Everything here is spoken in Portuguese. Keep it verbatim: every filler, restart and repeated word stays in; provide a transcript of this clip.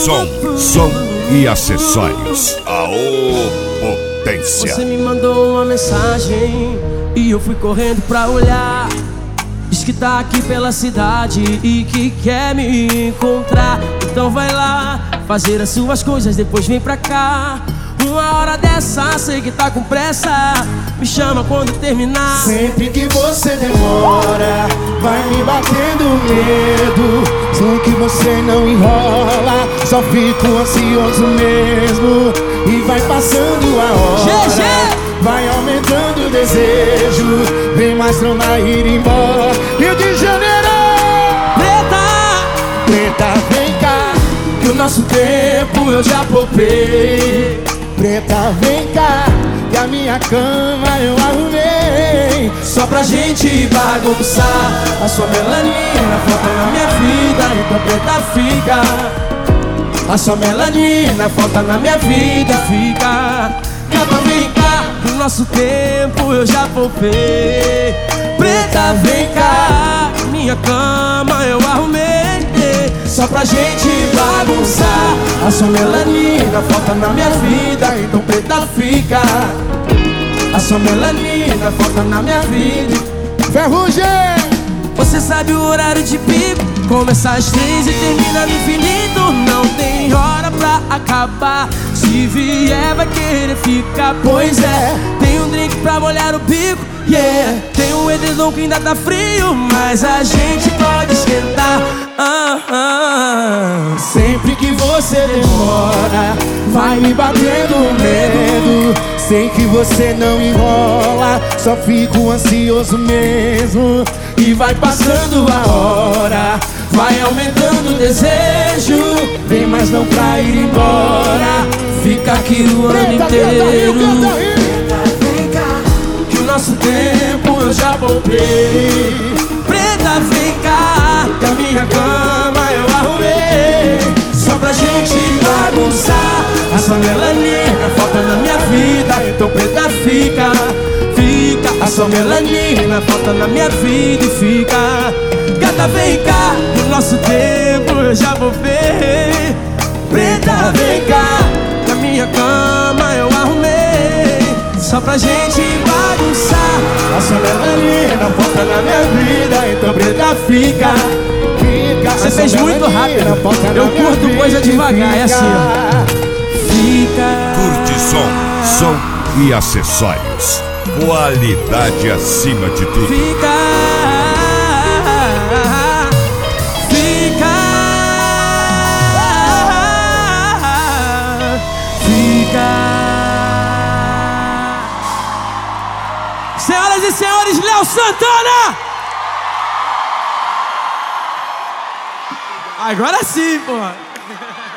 Som, som e acessórios. Aô, potência. Você me mandou uma mensagem e eu fui correndo pra olhar. Diz que tá aqui pela cidade e que quer me encontrar. Então vai lá fazer as suas coisas, depois vem pra cá. Uma hora dessa, sei que tá com pressa. Me chama quando terminar. Sempre que você demora, vai me batendo medo. Sei que você não enrola, só fico ansioso mesmo. E vai passando a hora, G G! vai aumentando o desejo. Vem mais não vai ir embora. Rio de Janeiro! Preta! Preta, vem cá, Que o nosso tempo eu já poupei. Preta, vem cá, que a minha cama eu arrumei Só pra gente bagunçar. A sua melanina falta na minha vida, então preta fica. A sua melanina falta na minha vida, fica. Gata, vem cá, no nosso tempo eu já poupei. Preta, vem cá, minha cama eu arrumei só pra gente bagunçar. A sua melanina falta na minha vida, então preta fica. A sua melanina falta na minha vida. Ferrugem! Você sabe o horário de pico, começa às três e termina no infinito. Não tem hora pra acabar, se vier vai querer ficar. Pois é, tem um drink pra molhar o bico, yeah. Tem um edredom que ainda tá frio, mas a gente pode esquentar. ah, ah. Sempre que você demora, vai me batendo medo. Sei que você não enrola, só fico ansioso mesmo. E vai passando a hora, vai aumentando o desejo. Vem mais não pra ir embora, fica aqui o ano Preta, inteiro. canta, Rio, canta, Rio. Vem cá, que o nosso tempo eu já poupei. Preta, vem cá, que a minha cama eu arrumei só pra gente bagunçar. A sua melanina falta na minha vida, então preta fica. Fica, a sua melanina falta na minha vida e fica. Gata, vem cá, no nosso tempo eu já poupei. Preta, vem cá, na minha cama eu arrumei só pra gente bagunçar. A sua melanina falta na minha vida, então preta fica. Fica, Você fez muito rápido, eu curto coisa devagar, é assim, ó. Fica. Curte som, som e acessórios. Qualidade acima de tudo. Fica. Fica. Fica. Senhoras e senhores, Léo Santana! Agora sim, porra!